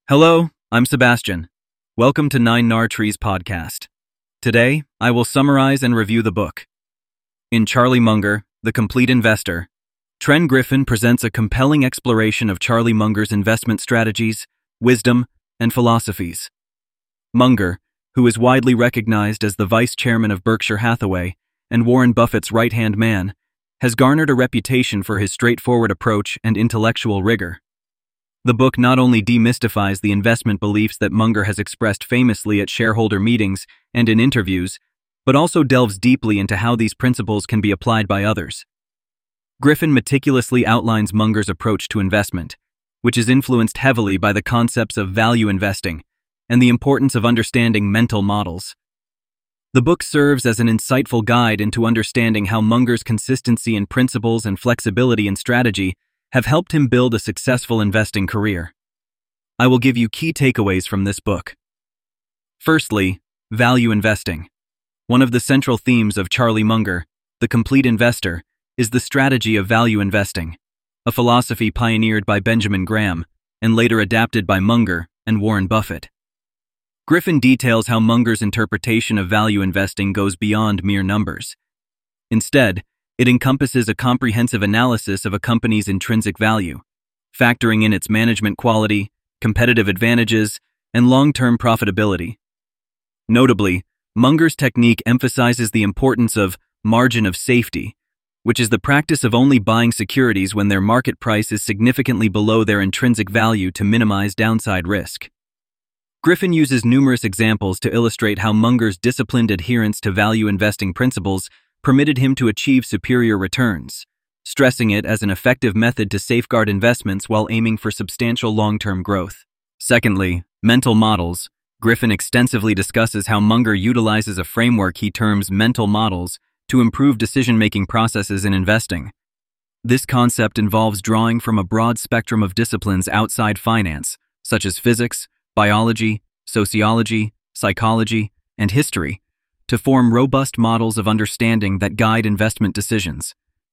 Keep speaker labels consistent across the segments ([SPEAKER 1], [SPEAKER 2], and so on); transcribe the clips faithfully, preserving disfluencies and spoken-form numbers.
[SPEAKER 1] Hello, I'm Sebastian. Welcome to Nine Nar Trees podcast. Today, I will summarize and review the book. In Charlie Munger, The Complete Investor, Trent Griffin presents a compelling exploration of Charlie Munger's investment strategies, wisdom, and philosophies. Munger, who is widely recognized as the vice chairman of Berkshire Hathaway and Warren Buffett's right-hand man, has garnered a reputation for his straightforward approach and intellectual rigor. The book not only demystifies the investment beliefs that Munger has expressed famously at shareholder meetings and in interviews, but also delves deeply into how these principles can be applied by others. Griffin meticulously outlines Munger's approach to investment, which is influenced heavily by the concepts of value investing and the importance of understanding mental models. The book serves as an insightful guide into understanding how Munger's consistency in principles and flexibility in strategy have helped him build a successful investing career. I will give you key takeaways from this book. Firstly, value investing. One of the central themes of Charlie Munger, The Complete Investor, is the strategy of value investing, a philosophy pioneered by Benjamin Graham and later adapted by Munger and Warren Buffett. Griffin details how Munger's interpretation of value investing goes beyond mere numbers. Instead, it encompasses a comprehensive analysis of a company's intrinsic value, factoring in its management quality, competitive advantages, and long-term profitability. Notably, Munger's technique emphasizes the importance of margin of safety, which is the practice of only buying securities when their market price is significantly below their intrinsic value to minimize downside risk. Griffin uses numerous examples to illustrate how Munger's disciplined adherence to value investing principles permitted him to achieve superior returns, stressing it as an effective method to safeguard investments while aiming for substantial long-term growth. Secondly, mental models. Griffin extensively discusses how Munger utilizes a framework he terms mental models to improve decision-making processes in investing. This concept involves drawing from a broad spectrum of disciplines outside finance, such as physics, biology, sociology, psychology, and history, to form robust models of understanding that guide investment decisions.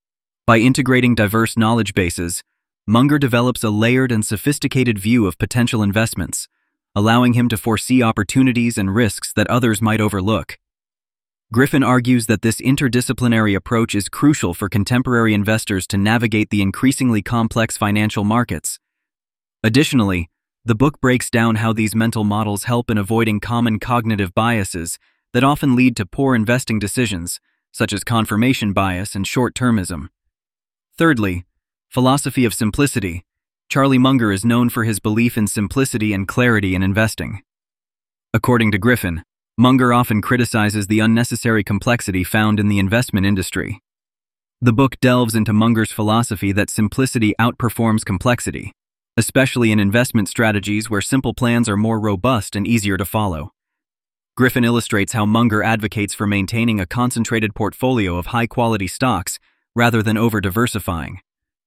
[SPEAKER 1] By integrating diverse knowledge bases, Munger develops a layered and sophisticated view of potential investments, allowing him to foresee opportunities and risks that others might overlook. Griffin argues that this interdisciplinary approach is crucial for contemporary investors to navigate the increasingly complex financial markets. Additionally, the book breaks down how these mental models help in avoiding common cognitive biases that often lead to poor investing decisions, such as confirmation bias and short-termism. Thirdly, philosophy of simplicity. Charlie Munger is known for his belief in simplicity and clarity in investing. According to Griffin, Munger often criticizes the unnecessary complexity found in the investment industry. The book delves into Munger's philosophy that simplicity outperforms complexity, especially in investment strategies where simple plans are more robust and easier to follow. Griffin illustrates how Munger advocates for maintaining a concentrated portfolio of high-quality stocks rather than over-diversifying.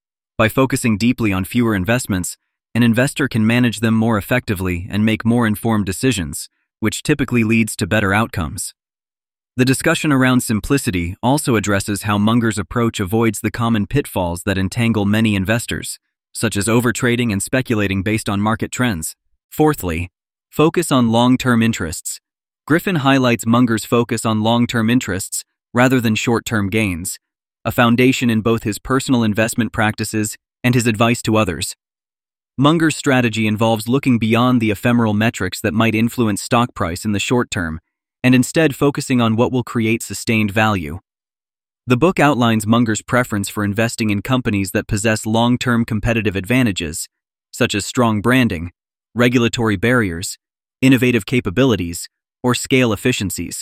[SPEAKER 1] By focusing deeply on fewer investments, an investor can manage them more effectively and make more informed decisions, which typically leads to better outcomes. The discussion around simplicity also addresses how Munger's approach avoids the common pitfalls that entangle many investors, such as overtrading and speculating based on market trends. Fourthly, focus on long-term interests. Griffin highlights Munger's focus on long-term interests rather than short-term gains, a foundation in both his personal investment practices and his advice to others. Munger's strategy involves looking beyond the ephemeral metrics that might influence stock price in the short term, and instead focusing on what will create sustained value. The book outlines Munger's preference for investing in companies that possess long-term competitive advantages, such as strong branding, regulatory barriers, innovative capabilities, or scale efficiencies.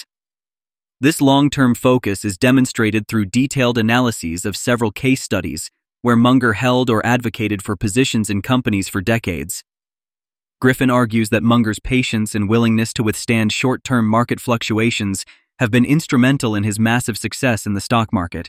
[SPEAKER 1] This long-term focus is demonstrated through detailed analyses of several case studies where Munger held or advocated for positions in companies for decades. Griffin argues that Munger's patience and willingness to withstand short-term market fluctuations have been instrumental in his massive success in the stock market.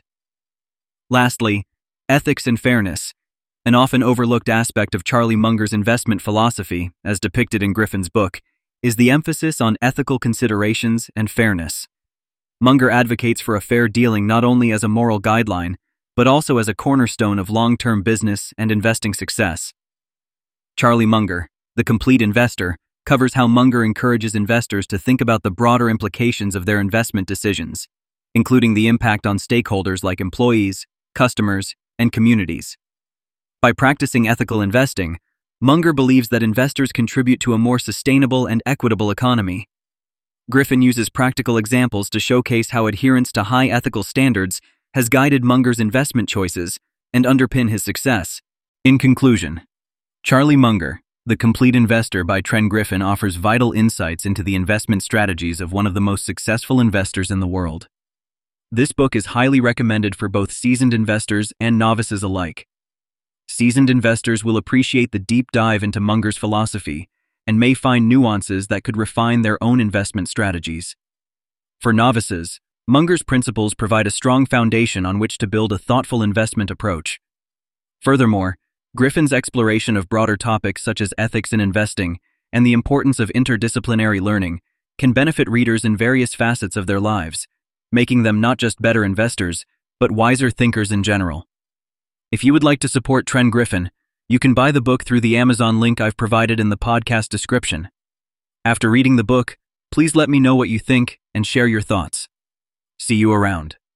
[SPEAKER 1] Lastly, ethics and fairness, an often overlooked aspect of Charlie Munger's investment philosophy, as depicted in Griffin's book, is the emphasis on ethical considerations and fairness. Munger advocates for a fair dealing not only as a moral guideline, but also as a cornerstone of long-term business and investing success. Charlie Munger, The Complete Investor, covers how Munger encourages investors to think about the broader implications of their investment decisions, including the impact on stakeholders like employees, customers, and communities. By practicing ethical investing, Munger believes that investors contribute to a more sustainable and equitable economy. Griffin uses practical examples to showcase how adherence to high ethical standards has guided Munger's investment choices and underpin his success. In conclusion, Charlie Munger, The Complete Investor by Trent Griffin offers vital insights into the investment strategies of one of the most successful investors in the world. This book is highly recommended for both seasoned investors and novices alike. Seasoned investors will appreciate the deep dive into Munger's philosophy and may find nuances that could refine their own investment strategies. For novices, Munger's principles provide a strong foundation on which to build a thoughtful investment approach. Furthermore, Griffin's exploration of broader topics such as ethics in investing and the importance of interdisciplinary learning can benefit readers in various facets of their lives, making them not just better investors, but wiser thinkers in general. If you would like to support Trent Griffin, you can buy the book through the Amazon link I've provided in the podcast description. After reading the book, please let me know what you think and share your thoughts. See you around.